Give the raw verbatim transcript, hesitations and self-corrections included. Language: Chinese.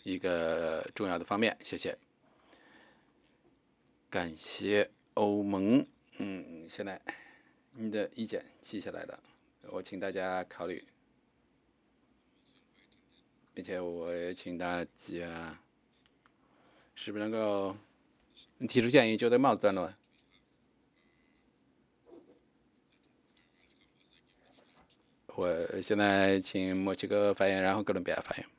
一个重要的方面。谢谢，感谢欧盟。嗯，现在你的意见记下来了，我请大家考虑，并且我也请大家是不是能够提出建议，就在帽子段落。我现在请墨西哥发言，然后哥伦比亚发言。